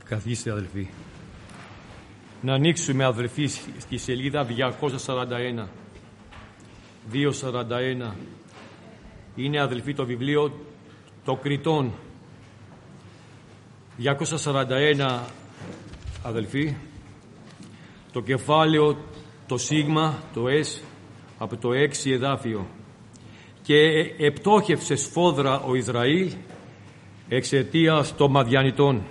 Καθίστε, αδελφοί. Να ανοίξουμε, αδελφοί, στη σελίδα 241. 241. Είναι, αδελφοί, το βιβλίο των Κριτών. 241, αδελφοί. Το κεφάλαιο, το σίγμα, το S, από το 6 εδάφιο. Και επτόχευσε σφόδρα ο Ισραήλ εξαιτίας των Μαδιανιτών.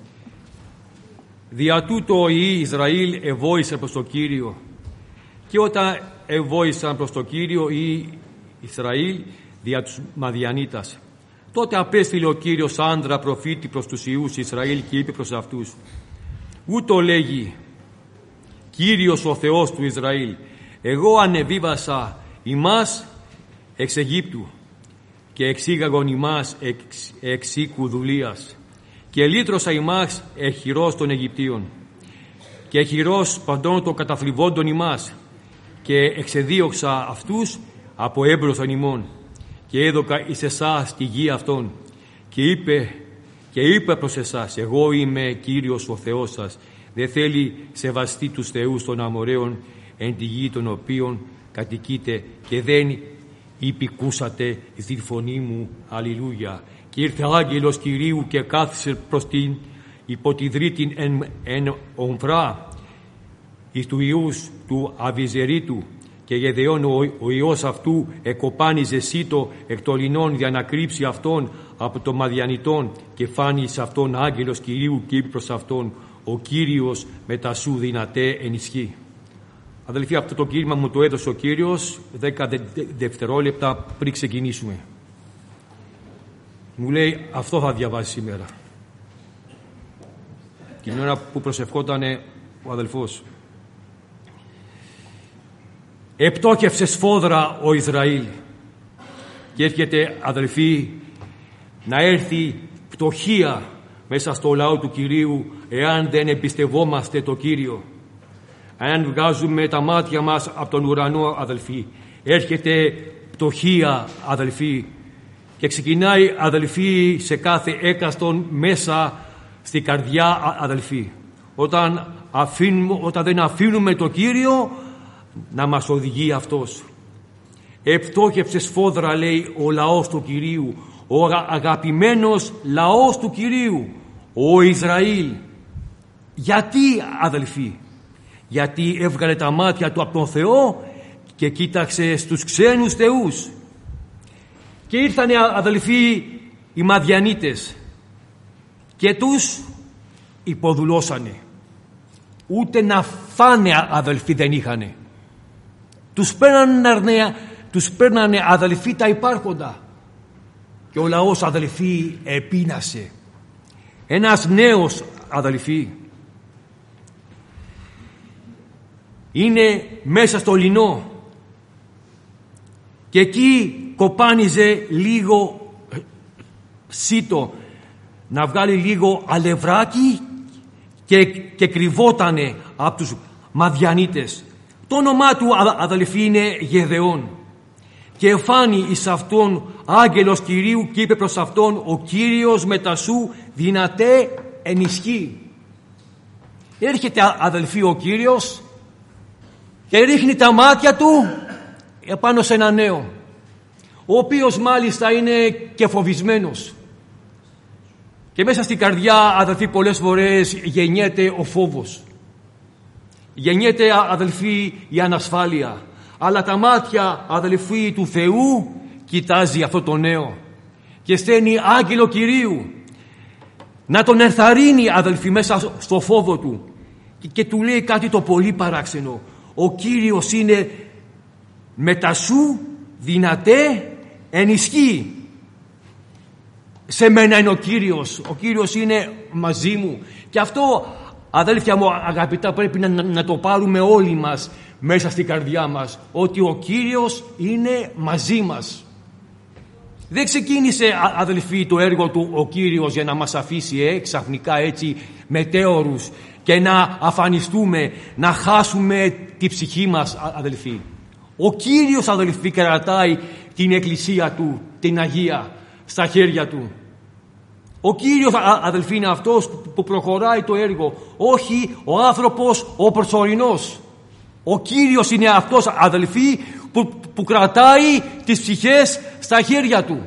Δια τούτο οι Ισραήλ εβόησαν προς το Κύριο. Και όταν εβόησαν προς το Κύριο οι Ισραήλ δια τους Μαδιανίτας, τότε απέστειλε ο Κύριος άντρα προφήτη προς τους ιούς Ισραήλ και είπε προς αυτούς: ούτω λέγει Κύριος ο Θεός του Ισραήλ, εγώ ανεβίβασα ημάς εξ Αιγύπτου και εξήγαγον ημάς εξ οίκου δουλείας και λύτρωσα ημάς εχειρός των Αιγυπτίων και εχειρός παντών των καταθλιβόντων ημάς και εξεδίωξα αυτούς από έμπροσθεν ημών και έδωκα εις εσάς τη γη αυτών και είπε προς εσάς, εγώ είμαι Κύριος ο Θεός σας, δεν θέλει σεβαστεί τους θεούς των Αμοραίων εν τη γη των οποίων κατοικείτε και δεν υπηκούσατε στη φωνή μου. Αλληλούια. Και ήρθε άγγελος Κυρίου και κάθισε προς την υποτιδρύτην εν ομφρά εις του ιούς του Αβιζερίτου και Γεδεών ο ιός αυτού εκοπάνιζε σύτο εκ των λινών για να κρύψει αυτόν από των Μαδιανιτών και φάνη σε αυτόν άγγελος Κυρίου και είπε προς αυτόν, ο Κύριος μετά σου δυνατέ ενισχύ. Αδελφοί, αυτό το κήρυγμα μου το έδωσε ο Κύριος 10 δευτερόλεπτα πριν ξεκινήσουμε. Μου λέει, αυτό θα διαβάσει σήμερα. Την ώρα που προσευχότανε ο αδελφός. Επτόχευσε σφόδρα ο Ισραήλ. Και έρχεται, αδελφοί, να έρθει πτωχία μέσα στο λαό του Κυρίου εάν δεν εμπιστευόμαστε το Κύριο. Αν βγάζουμε τα μάτια μας από τον ουρανό, αδελφοί, έρχεται πτωχία, αδελφοί, και ξεκινάει, αδελφοί, σε κάθε έκαστον μέσα στη καρδιά, αδελφοί. Όταν δεν αφήνουμε το Κύριο να μας οδηγεί αυτός. Επτόχευσε σφόδρα, λέει, ο λαός του Κυρίου, ο αγαπημένος λαός του Κυρίου, ο Ισραήλ. Γιατί, αδελφοί? Γιατί έβγαλε τα μάτια του από τον Θεό και κοίταξε στους ξένους θεούς. Και ήρθανε, αδελφοί, οι Μαδιανίτες και τους υποδουλώσανε. Ούτε να φάνε, αδελφοί, δεν είχανε. Τους παίρνανε, αδελφοί, τα υπάρχοντα. Και ο λαός, αδελφοί, επείνασε. Ένας νέος, αδελφοί, είναι μέσα στο λινό και εκεί κοπάνιζε λίγο σίτο να βγάλει λίγο αλευράκι και κρυβότανε από τους Μαδιανίτες. Το όνομά του, αδελφοί, είναι Γεδεών. Και εφάνει εις αυτόν άγγελος Κυρίου και είπε προς αυτόν, ο Κύριος μετά σου δυνατέ ενισχύει. Έρχεται, αδελφοί, ο Κύριος και ρίχνει τα μάτια του επάνω σε ένα νέο, ο οποίος μάλιστα είναι και φοβισμένος. Και μέσα στην καρδιά, αδελφοί, πολλές φορές γεννιέται ο φόβος. Γεννιέται, αδελφοί, η ανασφάλεια. Αλλά τα μάτια, αδελφοί, του Θεού κοιτάζει αυτό το νέο και στέλνει άγγελο Κυρίου να τον ενθαρρύνει, αδελφοί, μέσα στο φόβο του και του λέει κάτι το πολύ παράξενο. Ο Κύριος είναι μετά σου δυνατέ ενισχύει. Σε μένα είναι ο Κύριος είναι μαζί μου. Και αυτό, αδέλφια μου αγαπητά, πρέπει να το πάρουμε όλοι μας μέσα στην καρδιά μας, ότι ο Κύριος είναι μαζί μας. Δεν ξεκίνησε, αδελφοί, το έργο του ο Κύριος για να μας αφήσει ξαφνικά έτσι μετέωρους και να αφανιστούμε, να χάσουμε τη ψυχή μας, αδελφοί. Ο Κύριος, αδελφοί, κρατάει την εκκλησία του, την Αγία, στα χέρια του. Ο Κύριος, αδελφοί, είναι αυτός που προχωράει το έργο, όχι ο άνθρωπος ο προσωρινός. Ο Κύριος είναι αυτός, αδελφοί, που κρατάει τις ψυχές στα χέρια Του.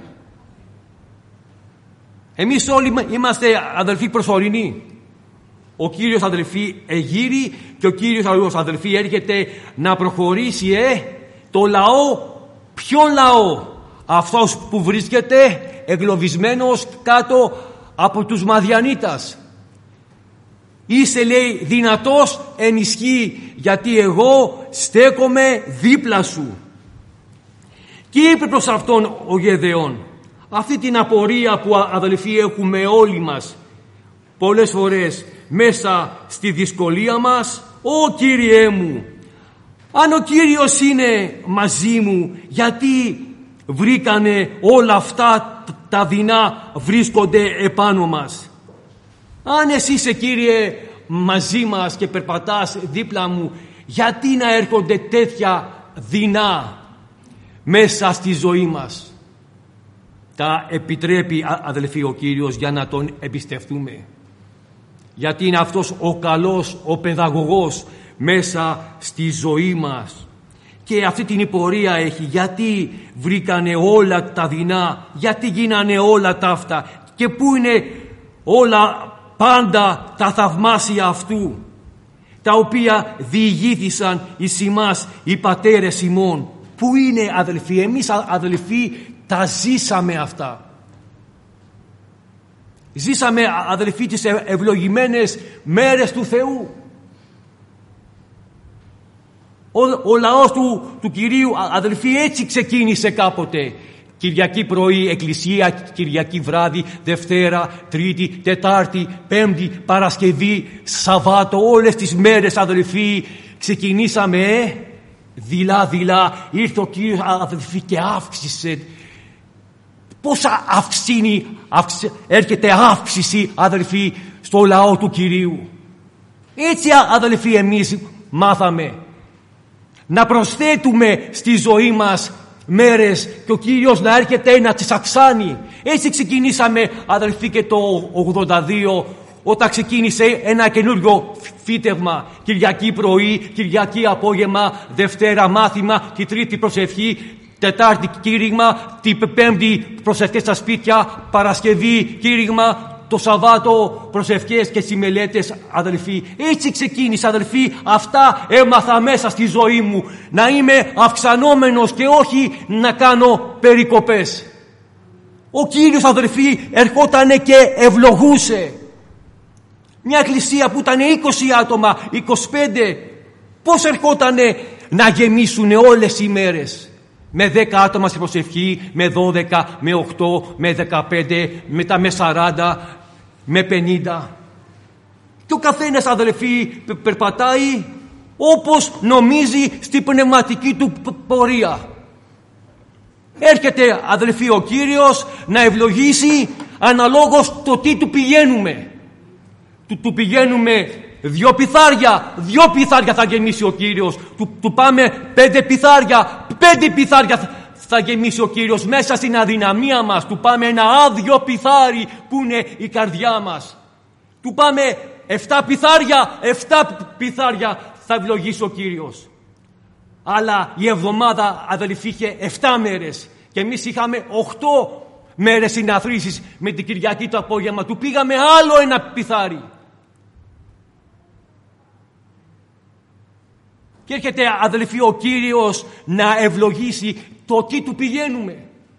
Εμείς όλοι είμαστε, αδελφοί, προσωρινοί. Ο Κύριος, αδελφοί, εγείρει και ο Κύριος, αδελφοί, έρχεται να προχωρήσει το λαό. Ποιον λαό? Αυτός που βρίσκεται εγκλωβισμένος κάτω από τους Μαδιανίτας. Είσαι, λέει, δυνατός εν ισχύ, γιατί εγώ στέκομαι δίπλα σου. Και είπε προς αυτόν ο Γεδεών, αυτή την απορία που, αδελφοί, έχουμε όλοι μας πολλές φορές μέσα στη δυσκολία μας: «Ω Κύριέ μου, αν ο Κύριος είναι μαζί μου, γιατί βρήκανε όλα αυτά τα δεινά βρίσκονται επάνω μας? Αν εσύ είσαι, Κύριε, μαζί μας και περπατάς δίπλα μου, γιατί να έρχονται τέτοια δεινά μέσα στη ζωή μας?» Τα επιτρέπει, αδελφοί, ο Κύριος για να Τον εμπιστευτούμε. Γιατί είναι αυτός ο καλός, ο παιδαγωγός μέσα στη ζωή μας. Και αυτή την πορεία έχει. Γιατί βρήκανε όλα τα δεινά, γιατί γίνανε όλα τα αυτά, και πού είναι όλα πάντα τα θαυμάσια αυτού, τα οποία διηγήθησαν εις ημάς οι πατέρες ημών. Πού είναι, αδελφοί? Εμείς, αδελφοί, τα ζήσαμε αυτά. Ζήσαμε, αδελφοί, τις ευλογημένες μέρες του Θεού. Ο λαός του Κυρίου, αδελφοί, έτσι ξεκίνησε κάποτε. Κυριακή πρωί εκκλησία, Κυριακή βράδυ, Δευτέρα, Τρίτη, Τετάρτη, Πέμπτη, Παρασκευή, Σαββάτο, όλες τις μέρες, αδελφοί, ξεκινήσαμε δειλά-δειλά. Ήρθε ο Κύριος, αδελφοί, και αύξησε. Πόσα έρχεται αύξηση, αδελφοί, στο λαό του Κυρίου. Έτσι, αδελφοί, εμείς μάθαμε να προσθέτουμε στη ζωή μας μέρες και ο Κύριος να έρχεται να τις αυξάνει. Έτσι ξεκινήσαμε, αδελφοί, και το 82, όταν ξεκίνησε ένα καινούριο φύτευμα. Κυριακή πρωί, Κυριακή απόγευμα, Δευτέρα μάθημα, τη Τρίτη προσευχή, Τετάρτη κήρυγμα, την Πέμπτη προσευχές στα σπίτια, Παρασκευή κήρυγμα, το Σαββάτο προσευχές και στις μελέτες, αδελφοί. Έτσι ξεκίνησε, αδελφοί, αυτά έμαθα μέσα στη ζωή μου. Να είμαι αυξανόμενος και όχι να κάνω περικοπές. Ο Κύριος, αδελφοί, ερχότανε και ευλογούσε. Μια εκκλησία που ήταν 20 άτομα, 25, πώς ερχότανε να γεμίσουν όλες οι μέρες? Με 10 άτομα στην προσευχή, με 12, με 8, με 15, μετά με 40, με 50. Και ο καθένας, αδελφοί, περπατάει όπως νομίζει στη πνευματική του πορεία. Έρχεται, αδελφοί, ο Κύριος να ευλογήσει αναλόγως το τι του πηγαίνουμε. Του πηγαίνουμε 2 πιθάρια, 2 πιθάρια θα γεμίσει ο Κύριος. Του πάμε 5 πιθάρια, 5 πιθάρια θα γεμίσει ο Κύριος. Μέσα στην αδυναμία μας του πάμε ένα άδειο πιθάρι που είναι η καρδιά μας. Του πάμε 7 πιθάρια, 7 πιθάρια θα ευλογήσει ο Κύριος. Αλλά η εβδομάδα, αδελφοί, είχε 7 μέρες και εμείς είχαμε 8 μέρες συναθρήσεις. Με την Κυριακή το απόγευμα του πήγαμε άλλο ένα πιθάρι. Και έρχεται, αδελφοί, ο Κύριος να ευλογήσει το τι του πηγαίνουμε.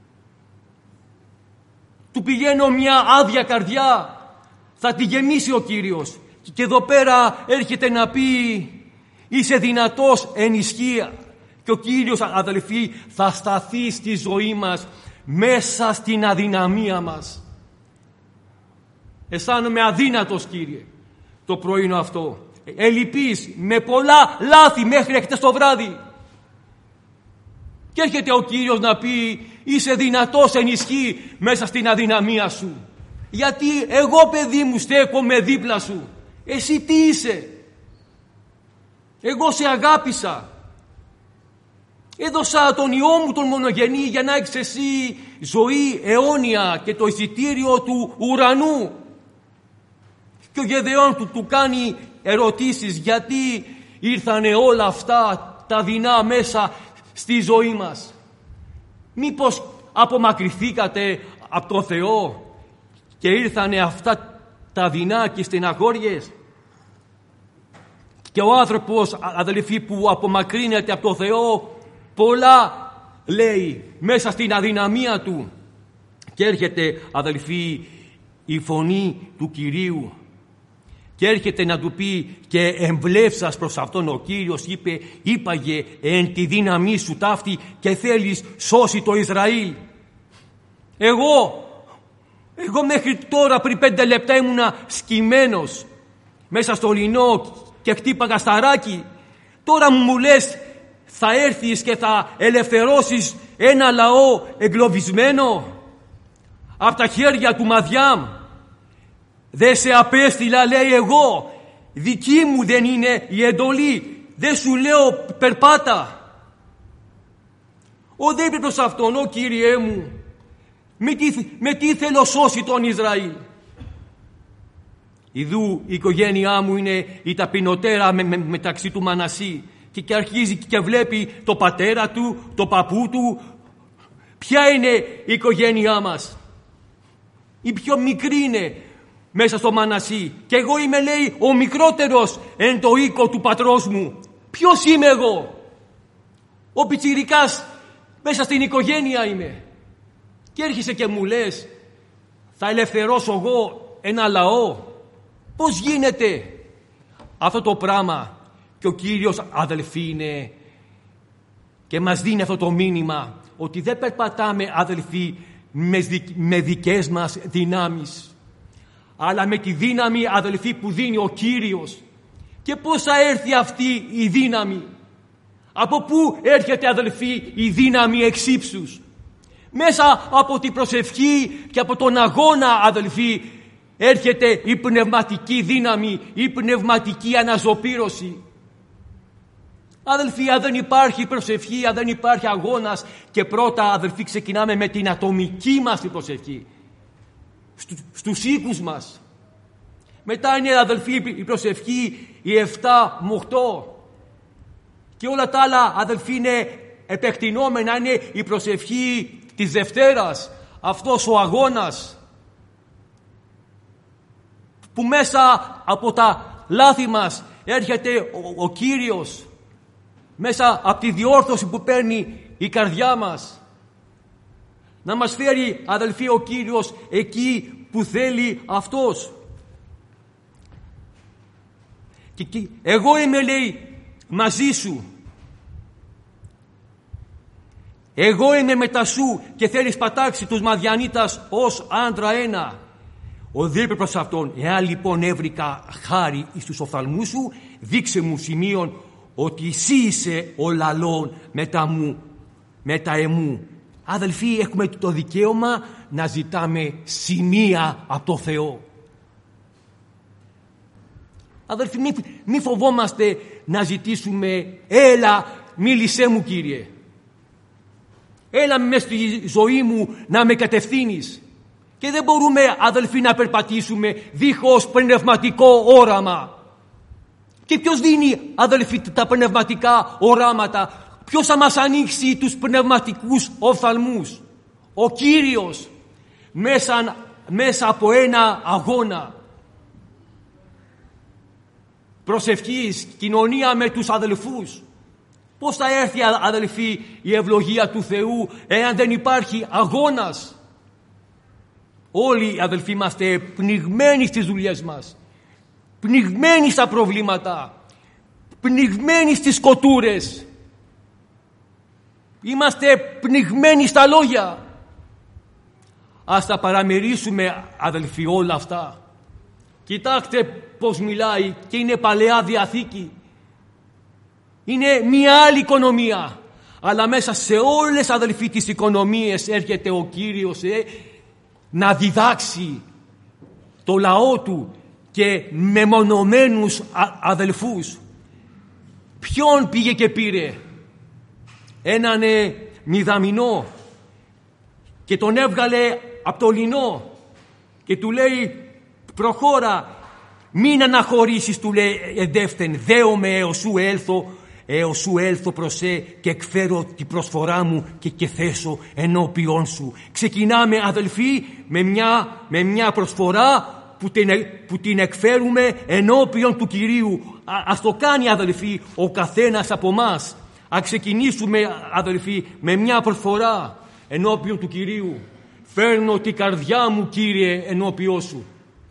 Του πηγαίνω μια άδεια καρδιά, θα τη γεμίσει ο Κύριος. Και εδώ πέρα έρχεται να πει: είσαι δυνατός εν ισχύ. Και ο Κύριος, αδελφοί, θα σταθεί στη ζωή μας μέσα στην αδυναμία μας. Αισθάνομαι αδύνατος, Κύριε, το πρωινό αυτό. Ελλειπής, με πολλά λάθη μέχρι χτες το βράδυ. Και έρχεται ο Κύριος να πει: είσαι δυνατός εν ισχύ μέσα στην αδυναμία σου. Γιατί εγώ, παιδί μου, στέκομαι δίπλα σου. Εσύ τι είσαι? Εγώ σε αγάπησα. Έδωσα τον Υιό μου τον μονογενή για να έχεις εσύ ζωή αιώνια και το εισιτήριο του ουρανού. Και ο Γεδεών του κάνει ερωτήσεις, γιατί ήρθανε όλα αυτά τα δεινά μέσα στη ζωή μας. Μήπως απομακρυνθήκατε από τον Θεό και ήρθανε αυτά τα δεινά και στεναχώριες? Και ο άνθρωπος, αδελφοί, που απομακρύνεται από τον Θεό, πολλά λέει μέσα στην αδυναμία του. Και έρχεται, αδελφοί, η φωνή του Κυρίου και έρχεται να του πει, και εμβλέψας προς αυτόν ο Κύριος είπαγε εν τη δύναμή σου ταύτη και θέλεις σώσει το Ισραήλ. Εγώ μέχρι τώρα πριν 5 λεπτά ήμουνα σκυμμένος μέσα στο λινό και χτύπαγα σταράκι. Τώρα μου λες θα έρθεις και θα ελευθερώσεις ένα λαό εγκλωβισμένο από τα χέρια του Μαδιάμ. Δεν σε απέστειλα, λέει, εγώ. Δική μου δεν είναι η εντολή. Δεν σου λέω περπάτα. Δεν είπε προς αυτόν, ο Κύριέ μου, με τι θέλω σώσει τον Ισραήλ? Ιδού η οικογένειά μου είναι η ταπεινωτέρα μεταξύ του Μανασί, και αρχίζει και βλέπει το πατέρα του, το παππού του. Ποια είναι η οικογένειά μας? Η πιο μικρή είναι μέσα στο Μανασί, και εγώ είμαι, λέει, ο μικρότερος εν το οίκο του πατρός μου. Ποιος είμαι εγώ? Ο πιτσιρικάς μέσα στην οικογένεια είμαι. Και έρχεσαι και μου λες θα ελευθερώσω εγώ ένα λαό? Πώς γίνεται αυτό το πράγμα? Και ο Κύριος, αδελφοί, είναι και μας δίνει αυτό το μήνυμα, ότι δεν περπατάμε, αδελφοί, με δικές μας δυνάμεις, αλλά με τη δύναμη, αδελφοί, που δίνει ο Κύριος. Και πώς θα έρθει αυτή η δύναμη? Από πού έρχεται, αδελφοί, η δύναμη εξ ύψους? Μέσα από την προσευχή και από τον αγώνα, αδελφοί, έρχεται η πνευματική δύναμη, η πνευματική αναζωπήρωση. Αδελφοί, αν δεν υπάρχει προσευχή, αν δεν υπάρχει αγώνας, και πρώτα, αδελφοί, ξεκινάμε με την ατομική μας την προσευχή, στους οίκους μας. Μετά είναι, αδελφοί, η προσευχή η 7 με 8, και όλα τα άλλα, αδελφοί, είναι επεκτηνόμενα, είναι η προσευχή της Δευτέρας, αυτός ο αγώνας που μέσα από τα λάθη μας έρχεται ο Κύριος, μέσα από τη διόρθωση που παίρνει η καρδιά μας, να μας φέρει, αδελφοί, ο Κύριος εκεί που θέλει Αυτός. Και εγώ είμαι, λέει, μαζί σου. Εγώ είμαι μετά σου και θέλεις πατάξει τους Μαδιανίτας ως άντρα ένα. Οδήπε προς αυτόν, εάν λοιπόν έβρικα χάρη εις τους οφθαλμούς σου, δείξε μου σημείων ότι εσύ είσαι ο λαλών μετά εμού. Αδελφοί, έχουμε το δικαίωμα να ζητάμε σημεία από το Θεό. Αδελφοί, μη φοβόμαστε να ζητήσουμε, έλα μίλησέ μου, Κύριε. Έλα μες στη ζωή μου να με κατευθύνεις. Και δεν μπορούμε, αδελφοί, να περπατήσουμε δίχως πνευματικό όραμα. Και ποιος δίνει, αδελφοί, τα πνευματικά οράματα? Ποιος θα μας ανοίξει τους πνευματικούς οφθαλμούς? Ο Κύριος, μέσα από ένα αγώνα προσευχής, κοινωνία με τους αδελφούς. Πώς θα έρθει, αδελφοί, η ευλογία του Θεού εάν δεν υπάρχει αγώνας? Όλοι, αδελφοί, είμαστε πνιγμένοι στις δουλειές μας, πνιγμένοι στα προβλήματα, πνιγμένοι στις σκοτούρες. Είμαστε πνιγμένοι στα λόγια. Ας τα παραμερίσουμε, αδελφοί, όλα αυτά. Κοιτάξτε πως μιλάει, και είναι Παλαιά Διαθήκη. Είναι μια άλλη οικονομία. Αλλά μέσα σε όλες, αδελφοί, τις οικονομίες έρχεται ο Κύριος να διδάξει το λαό του και μεμονωμένους αδελφούς. Ποιον πήγε και πήρε? έναν μηδαμινό και τον έβγαλε από το λινό και του λέει προχώρα, μην αναχωρήσεις, του λέει εντεύθεν, δέομαι έως σου έλθω προσέ και εκφέρω την προσφορά μου και θέσω ενώπιον σου. Ξεκινάμε αδελφοί με μια προσφορά που την εκφέρουμε ενώπιον του Κυρίου. Ας το κάνει αδελφοί ο καθένας από μας. Ας ξεκινήσουμε αδελφοί με μια προσφορά ενώπιον του Κυρίου. Φέρνω την καρδιά μου, Κύριε, ενώπιον σου.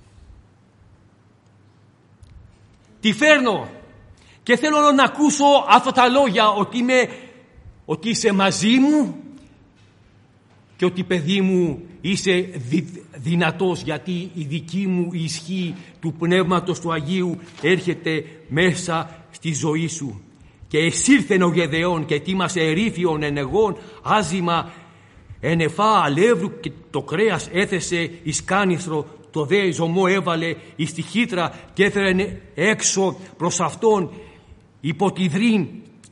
Τη φέρνω και θέλω να ακούσω αυτά τα λόγια ότι είσαι μαζί μου και ότι παιδί μου είσαι δυνατός, γιατί η δική μου ισχύ του Πνεύματος του Αγίου έρχεται μέσα στη ζωή σου. Και εσήλθεν ο Γεδεών και ετοίμασε ερήφιον ενεγών άζημα ενεφά αλεύρου και το κρέας έθεσε εις κάνηθρο, το δε ζωμό έβαλε εις τη χύτρα και έφερε έξω προς αυτόν υποτιδρύν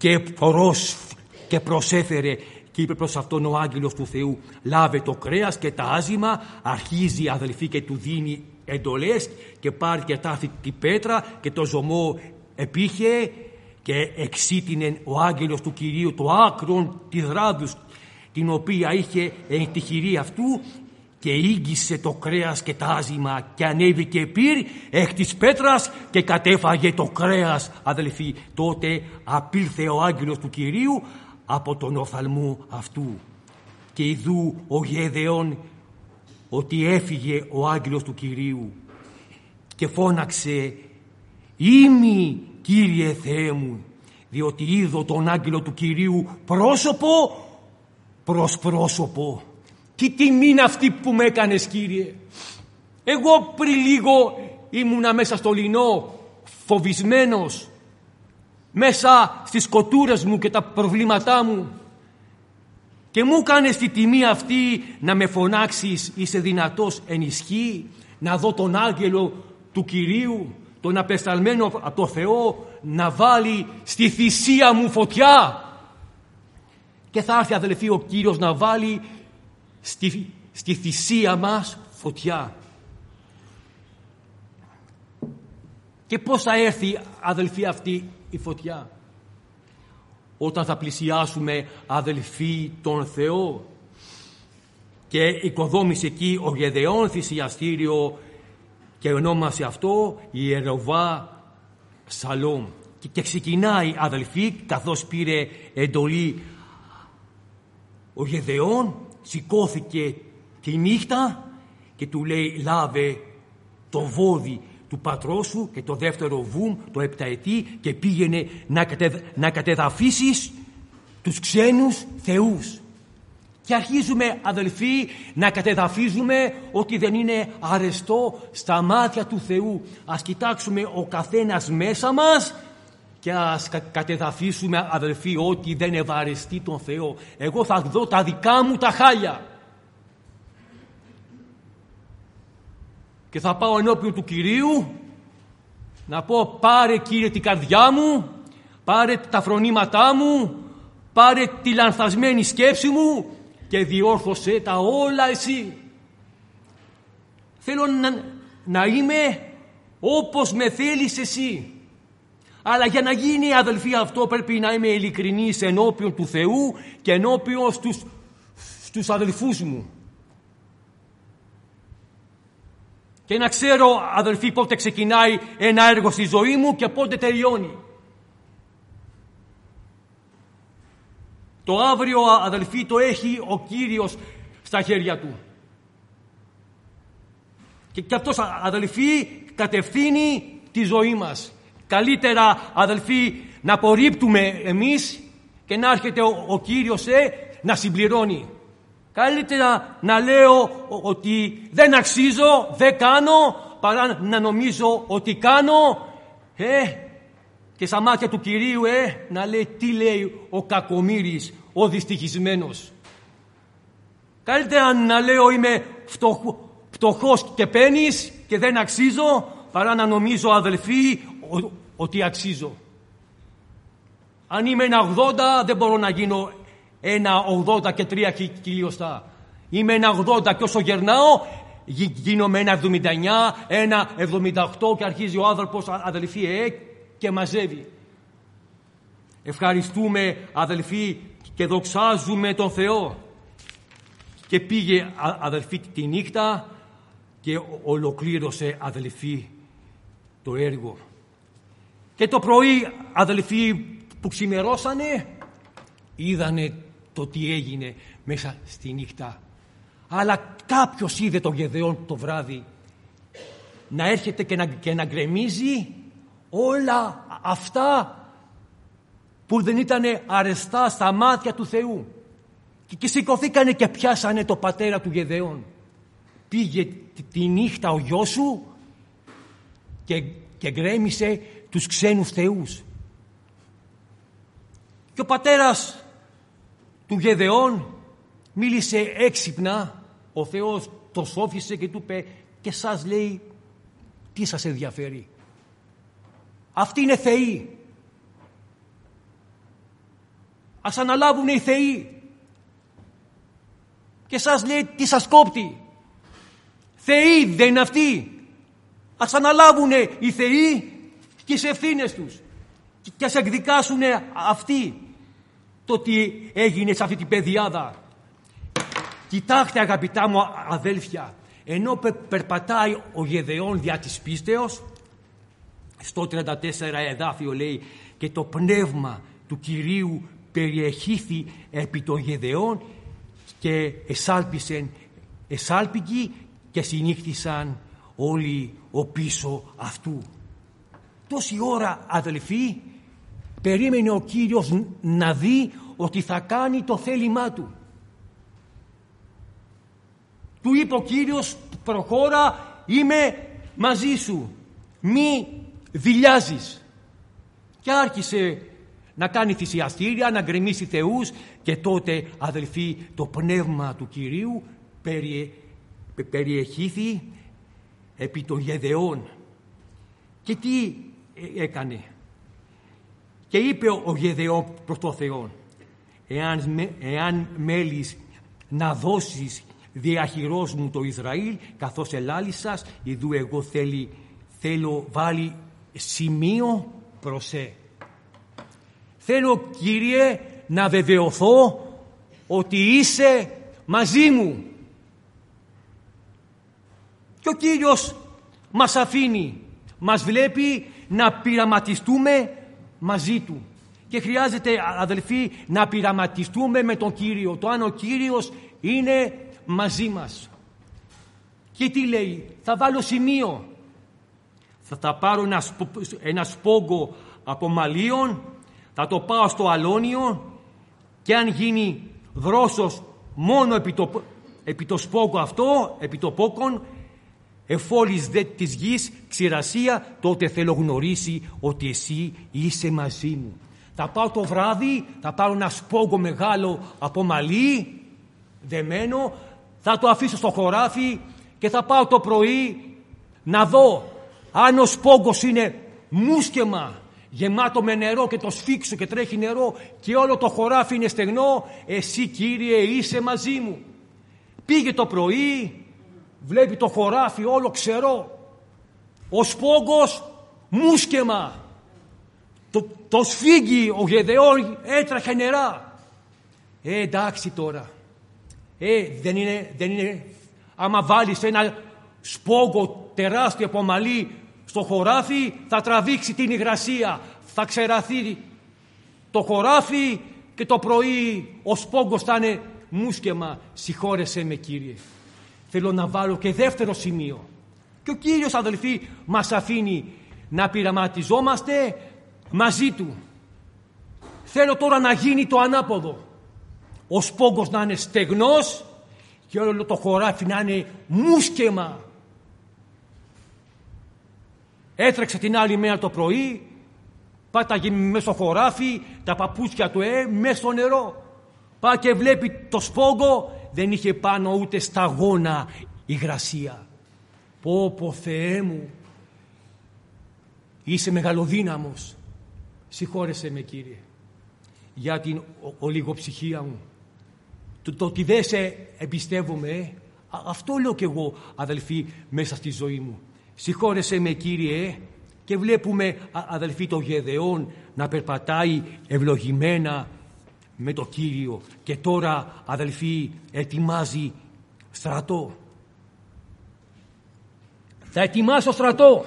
και προσέφερε. Και είπε προς αυτόν ο άγγελος του Θεού, λάβε το κρέας και τα άζημα. Αρχίζει αδελφοί και του δίνει εντολές και πάρει και τάφει την πέτρα και το ζωμό επήχε και εξήτηνε ο άγγελος του Κυρίου το άκρον της ράδους την οποία είχε εν τη χειρή αυτού και ήγγισε το κρέας και τα άζημα και ανέβηκε πυρ εκ της πέτρας και κατέφαγε το κρέας αδελφοί. Τότε απήλθε ο άγγελος του Κυρίου από τον οφθαλμό αυτού και ειδού ο Γεδεών ότι έφυγε ο άγγελος του Κυρίου και φώναξε, «Είμαι, Κύριε Θεέ μου, διότι είδω τον άγγελο του Κυρίου πρόσωπο προς πρόσωπο». Τι τιμή είναι αυτή που με έκανες, Κύριε. Εγώ πριν λίγο ήμουνα μέσα στο λινό φοβισμένος, μέσα στις σκοτούρες μου και τα προβλήματά μου, και μου κάνεις τη τιμή αυτή να με φωνάξεις, είσαι δυνατός εν ισχύ, να δω τον άγγελο του Κυρίου, τον απεσταλμένο από το Θεό, να βάλει στη θυσία μου φωτιά. Και θα έρθει αδελφοί ο Κύριος να βάλει στη θυσία μας φωτιά. Και πώς θα έρθει αδελφοί αυτή η φωτιά? Όταν θα πλησιάσουμε αδελφοί τον Θεό. Και οικοδόμησε εκεί ο Γεδεών θυσιαστήριο και ονόμασε αυτό Ιεροβά Σαλόμ. Και ξεκινάει αδελφοί, καθώς πήρε εντολή ο Γεδεών, σηκώθηκε τη νύχτα και του λέει, λάβε το βόδι του πατρός σου και το δεύτερο βούμ, το επταετή, και πήγαινε να κατεδαφίσεις τους ξένους θεούς. Και αρχίζουμε αδελφοί να κατεδαφίζουμε ότι δεν είναι αρεστό στα μάτια του Θεού. Ας κοιτάξουμε ο καθένας μέσα μας και ας κατεδαφίσουμε αδελφοί ότι δεν ευαρεστεί τον Θεό. Εγώ θα δω τα δικά μου τα χάλια και θα πάω ενώπιον του Κυρίου να πω, πάρε Κύριε την καρδιά μου, πάρε τα φρονήματά μου, πάρε τη λανθασμένη σκέψη μου και διόρθωσέ τα όλα εσύ. Θέλω να είμαι όπως με θέλεις εσύ. Αλλά για να γίνει αδελφοί αυτό πρέπει να είμαι ειλικρινής ενώπιον του Θεού και ενώπιον στους αδελφούς μου. Και να ξέρω αδελφοί πότε ξεκινάει ένα έργο στη ζωή μου και πότε τελειώνει. Το αύριο αδελφοί το έχει ο Κύριος στα χέρια του. Και αυτός αδελφοί κατευθύνει τη ζωή μας. Καλύτερα αδελφοί να απορρίπτουμε εμείς και να έρχεται ο Κύριος να συμπληρώνει. Καλύτερα να λέω ότι δεν αξίζω, δεν κάνω, παρά να νομίζω ότι κάνω και στα μάτια του Κυρίου να λέει τι λέει ο κακομοίρης, ο δυστυχισμένος. Καλύτερα να λέω είμαι φτωχός και πένης και δεν αξίζω, παρά να νομίζω αδελφοί ότι αξίζω. Αν είμαι ένα 80 δεν μπορώ να γίνω 1,80 και 3 χιλιοστά. Είμαι 1,80 και όσο γερνάω γίνομαι 1,79, 1,78 και αρχίζει ο άνθρωπος, αδελφοί, και μαζεύει. Ευχαριστούμε, αδελφοί, και δοξάζουμε τον Θεό. Και πήγε, αδελφοί, τη νύχτα και ολοκλήρωσε, αδελφοί, το έργο. Και το πρωί, αδελφοί, που ξημερώσανε, είδανε το τι έγινε μέσα στη νύχτα. Αλλά κάποιος είδε τον Γεδεών το βράδυ να έρχεται και να γκρεμίζει όλα αυτά που δεν ήταν αρεστά στα μάτια του Θεού. Και σηκωθήκανε και πιάσανε το πατέρα του Γεδεών. Πήγε τη νύχτα ο γιος σου και γκρέμισε τους ξένους θεούς. Και ο πατέρας του Γεδεών μίλησε έξυπνα. Ο Θεός το σώφισε και του είπε, και σας λέει, τι σας ενδιαφέρει? Αυτοί είναι θεοί. Ας αναλάβουν οι θεοί. Και σας λέει, τι σας κόπτει? Θεοί δεν είναι αυτοί? Ας αναλάβουν οι θεοί τις ευθύνες τους και ας εκδικάσουν αυτοί το τι έγινε σε αυτή την παιδιάδα. Κοιτάξτε, αγαπητά μου αδέλφια, ενώ περπατάει ο Γεδεών δια της πίστεως, στο 34 εδάφιο λέει, και το πνεύμα του Κυρίου περιεχήθη επί των Γεδεών και εσάλπικοι και συνήχθησαν όλοι ο πίσω αυτού. Τόση ώρα, αδελφοί, περίμενε ο Κύριος να δει ότι θα κάνει το θέλημά του. Του είπε ο Κύριος, προχώρα, είμαι μαζί σου, μη δειλιάζεις. Και άρχισε να κάνει θυσιαστήρια, να γκρεμίσει θεούς, και τότε, αδελφοί, το πνεύμα του Κυρίου περιεχήθη επί των Γεδεών. Και τι έκανε? Και είπε ο Γεδεών προς τον Θεό, εάν μέλεις να δώσεις διαχειρός μου το Ισραήλ, καθώς ελάλησας, ιδού εγώ θέλω βάλει σημείο προσέ. Θέλω, Κύριε, να βεβαιωθώ ότι είσαι μαζί μου. Και ο Κύριος μας αφήνει, μας βλέπει να πειραματιστούμε μαζί Του. Και χρειάζεται, αδελφοί, να πειραματιστούμε με τον Κύριο, το αν ο Κύριος είναι μαζί μας. Και τι λέει? Θα βάλω σημείο. Θα πάρω ένα σπόγκο από μαλλίων, θα το πάω στο αλόνιο, και αν γίνει δρόσος μόνο επί το σπόγκο αυτό, επί το πόκον, εφόλης δε της γης ξηρασία, τότε θέλω γνωρίσει ότι εσύ είσαι μαζί μου. Θα πάω το βράδυ, θα πάρω ένα σπόγκο μεγάλο από μαλλί, δεμένο, θα το αφήσω στο χωράφι και θα πάω το πρωί να δω αν ο σπόγκος είναι μουσκεμα, γεμάτο με νερό, και το σφίξω και τρέχει νερό και όλο το χωράφι είναι στεγνό. Εσύ, Κύριε, είσαι μαζί μου. Πήγε το πρωί, βλέπει το χωράφι όλο ξερό, ο σπόγκος μουσκεμα, το σφίγγει ο Γεδεών, έτρεχε νερά. Εντάξει τώρα, δεν είναι άμα βάλεις ένα σπόγκο τεράστιο από μαλλί στο χωράφι, θα τραβήξει την υγρασία, θα ξεραθεί το χωράφι και το πρωί ο σπόγκος θα είναι μουσκεμα. Συγχώρεσέ με, Κύριε. Θέλω να βάλω και δεύτερο σημείο. Και ο Κύριος, αδελφοί, μας αφήνει να πειραματιζόμαστε μαζί Του. Θέλω τώρα να γίνει το ανάποδο. Ο σπόγκος να είναι στεγνός και όλο το χωράφι να είναι μουσκεμα. Έτρεξε την άλλη μέρα το πρωί, πάταγε μέσα στο χωράφι, τα παπούτσια του μέσα στο νερό. Πάει και βλέπει το σπόγκο, δεν είχε πάνω ούτε σταγόνα υγρασία. Πω Θεέ μου, είσαι μεγαλοδύναμος. Συγχώρεσέ με, Κύριε, για την ολιγοψυχία μου. Το ότι δεν σε εμπιστεύομαι, αυτό λέω κι εγώ, αδελφοί, μέσα στη ζωή μου. Συγχώρεσέ με, Κύριε, και βλέπουμε, αδελφοί, το Γεδεών να περπατάει ευλογημένα με το Κύριο και τώρα, αδελφοί, ετοιμάζει στρατό. Θα ετοιμάσει το στρατό.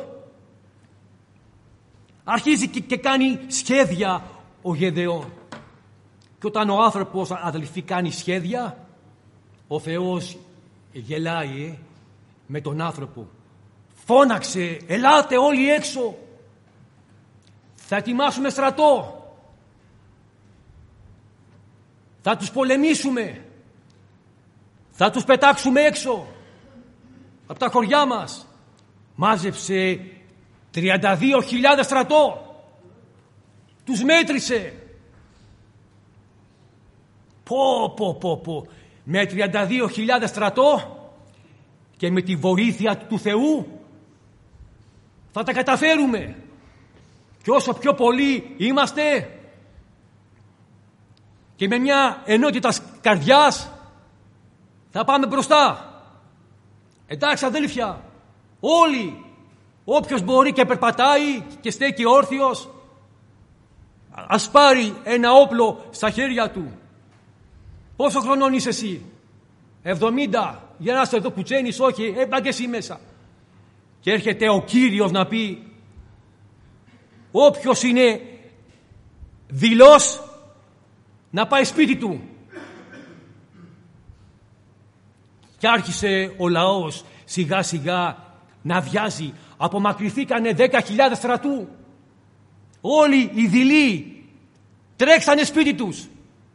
Αρχίζει και κάνει σχέδια ο Γεδεών. Και όταν ο άνθρωπος, αδελφοί, κάνει σχέδια, ο Θεός γελάει με τον άνθρωπο. Φώναξε, ελάτε όλοι έξω. Θα ετοιμάσουμε στρατό. Θα τους πολεμήσουμε. Θα τους πετάξουμε έξω από τα χωριά μας. Μάζεψε 32.000 στρατό. Τους μέτρησε. Πω. Με 32.000 στρατό και με τη βοήθεια του Θεού θα τα καταφέρουμε. Και όσο πιο πολλοί είμαστε και με μια ενότητα καρδιάς θα πάμε μπροστά. Εντάξει, αδέλφια, όλοι, όποιος μπορεί και περπατάει και στέκει όρθιος, ας πάρει ένα όπλο στα χέρια του. Πόσο χρονών είσαι εσύ? 70? Για να είσαι εδώ κουτσένεις? Όχι, έμπα εσύ μέσα. Και έρχεται ο Κύριος να πει, όποιος είναι δειλός να πάει σπίτι του. Και άρχισε ο λαός σιγά σιγά να βιάζει. Απομακρυνθήκανε 10.000 στρατού. Όλοι οι δειλοί τρέξανε σπίτι τους.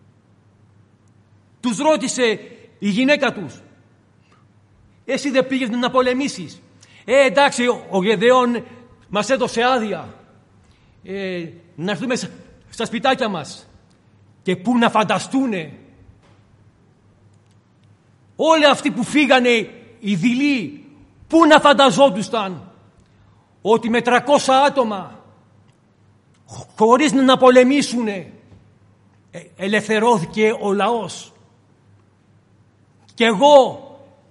Τους ρώτησε η γυναίκα τους, εσύ δεν πήγες να πολεμήσεις? Εντάξει, ο Γεδεών μας έδωσε άδεια να έρθουμε στα σπιτάκια μας. Και πού να φανταστούνε όλοι αυτοί που φύγανε οι δειλοί, πού να φανταζόντουσαν ότι με 300 άτομα χωρίς να πολεμήσουνε ελευθερώθηκε ο λαός. Και εγώ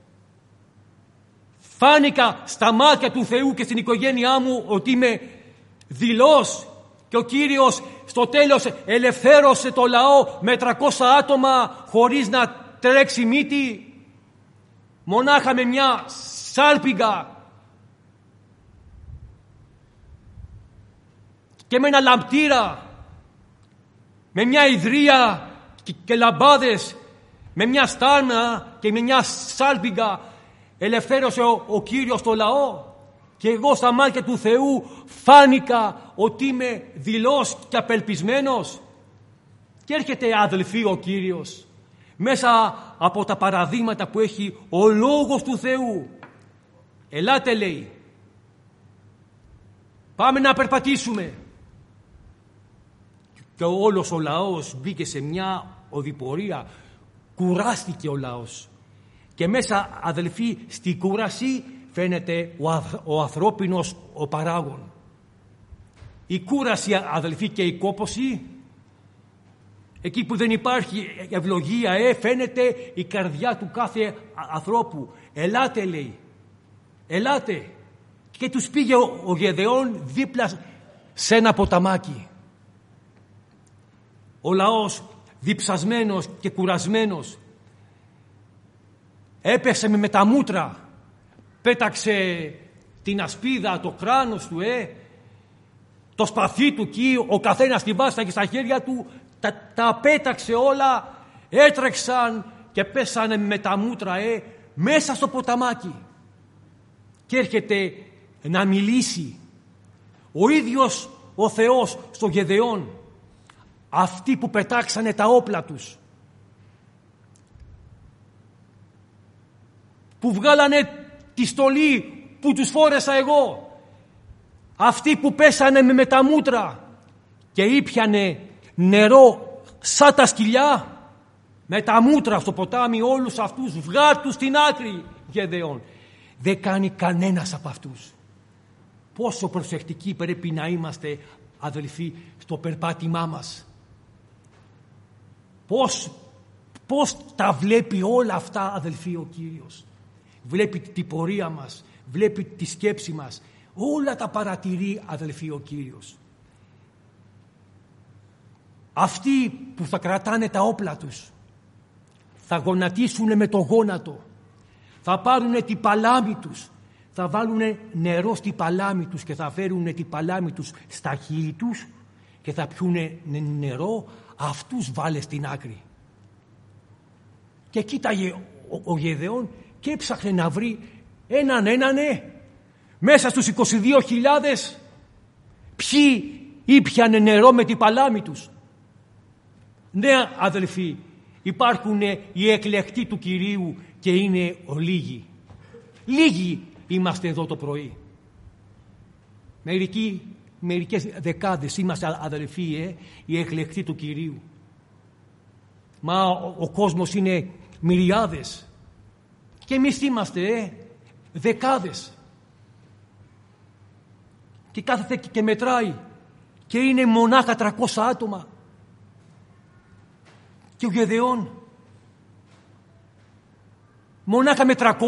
φάνηκα στα μάτια του Θεού και στην οικογένειά μου ότι είμαι δειλός και ο Κύριος στο τέλος ελευθέρωσε το λαό με 300 άτομα χωρίς να τρέξει μύτη, μονάχα με μια σάλπιγγα και με ένα λαμπτήρα, με μια ιδρία και λαμπάδες, με μια στάρνα και με μια σάλπιγγα ελευθέρωσε ο Κύριος το λαό. Και εγώ στα μάτια του Θεού φάνηκα ότι είμαι δειλός και απελπισμένος. Και έρχεται, αδελφοί, ο Κύριος μέσα από τα παραδείγματα που έχει ο Λόγος του Θεού. Ελάτε, λέει, πάμε να περπατήσουμε. Και όλος ο λαός μπήκε σε μια οδηπορία. Κουράστηκε ο λαός. Και μέσα, αδελφοί, στη κούραση φαίνεται ο ανθρώπινος ο παράγων. Η κούραση, αδελφοί, και η κόπωση, εκεί που δεν υπάρχει ευλογία, φαίνεται η καρδιά του κάθε ανθρώπου. Ελάτε, λέει, ελάτε. Και τους πήγε ο Γεδεών δίπλα σε ένα ποταμάκι. Ο λαός, διψασμένος και κουρασμένος, έπεσε με τα μούτρα, πέταξε την ασπίδα, το κράνος του, το σπαθί του εκεί, ο καθένας την βάσταγε στα χέρια του, τα πέταξε όλα, έτρεξαν και πέσανε με τα μούτρα μέσα στο ποταμάκι. Και έρχεται να μιλήσει ο ίδιος ο Θεός στο Γεδεών, αυτοί που πετάξανε τα όπλα τους, που βγάλανε τη στολή που τους φόρεσα εγώ, αυτοί που πέσανε με τα μούτρα και ήπιανε νερό σαν τα σκυλιά με τα μούτρα στο ποτάμι, όλους αυτούς βγάλ' στην άκρη, Γεδεών. Δεν κάνει κανένας από αυτούς. Πόσο προσεκτικοί πρέπει να είμαστε, αδελφοί, στο περπάτημά μας. Πώς τα βλέπει όλα αυτά, αδελφοί, ο Κύριος? Βλέπει την πορεία μας, βλέπει τη σκέψη μας. Όλα τα παρατηρεί, αδελφοί, ο Κύριος. Αυτοί που θα κρατάνε τα όπλα τους, θα γονατίσουν με το γόνατο, θα πάρουν την παλάμη τους, θα βάλουν νερό στη παλάμη τους και θα φέρουν την παλάμη τους στα χείλη τους και θα πιούνε νερό, αυτούς βάλε στην άκρη. Και κοίταγε ο Γεδεών και έψαχνε να βρει έναν μέσα στους 22.000 ποιοι ήπιανε νερό με την παλάμη τους. Ναι, αδελφοί, υπάρχουν οι εκλεκτοί του Κυρίου και είναι λίγοι. Λίγοι είμαστε εδώ το πρωί. Μερικές δεκάδες είμαστε, αδελφοί, οι εκλεκτοί του Κυρίου. Μα ο κόσμος είναι μυριάδες. Και εμείς είμαστε δεκάδες. Και κάθεται και μετράει. Και είναι μονάχα 300 άτομα. Και ο Γεδεών μονάχα με 300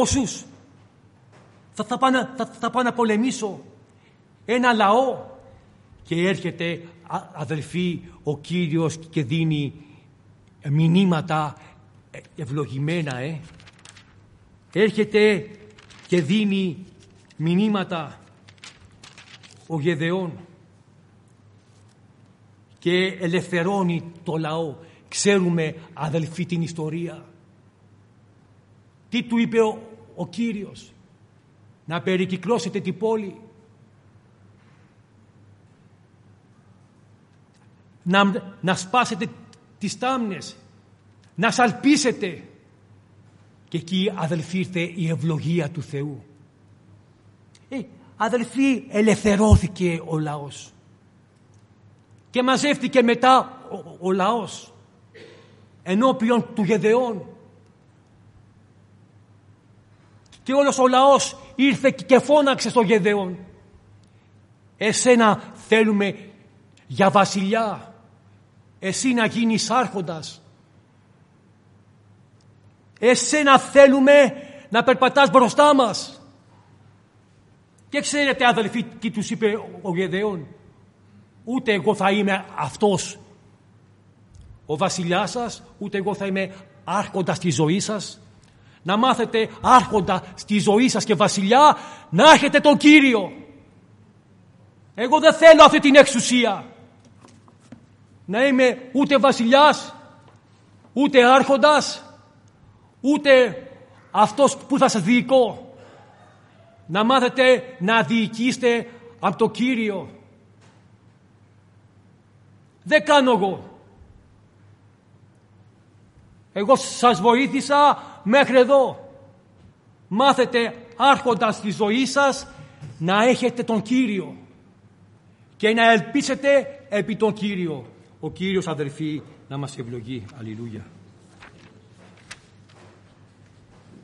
θα πάω να πολεμήσω ένα λαό. Και έρχεται, αδελφοί, ο Κύριος και δίνει μηνύματα ευλογημένα. Έρχεται και δίνει μηνύματα ο Γεδεών και ελευθερώνει το λαό. Ξέρουμε, αδελφοί, την ιστορία. Τι του είπε ο Κύριος? Να περικυκλώσετε την πόλη. Να σπάσετε τις τάμνες. Να σαλπίσετε. Και εκεί, αδελφοί, ήρθε η ευλογία του Θεού. Αδελφοί, ελευθερώθηκε ο λαός. Και μαζεύτηκε μετά ο λαός ενώπιον του Γεδεών. Και όλος ο λαός ήρθε και φώναξε στο Γεδεών. Εσένα θέλουμε για βασιλιά. Εσύ να γίνεις άρχοντας. Εσένα θέλουμε να περπατάς μπροστά μας. Και ξέρετε, αδελφοί, τι τους είπε ο Γεδεών? Ούτε εγώ θα είμαι αυτός ο βασιλιάς σας, ούτε εγώ θα είμαι άρχοντας στη ζωή σας. Να μάθετε άρχοντα στη ζωή σας και βασιλιά να έχετε τον Κύριο. Εγώ δεν θέλω αυτή την εξουσία. Να είμαι ούτε βασιλιάς, ούτε άρχοντας, ούτε αυτός που θα σας διοικώ. Να μάθετε να διοικήσετε από το Κύριο. Δεν κάνω εγώ. Εγώ σας βοήθησα μέχρι εδώ. Μάθετε άρχοντας στη ζωή σας να έχετε τον Κύριο και να ελπίσετε επί τον Κύριο. Ο Κύριος, αδελφοί, να μας ευλογεί. Αλληλούια.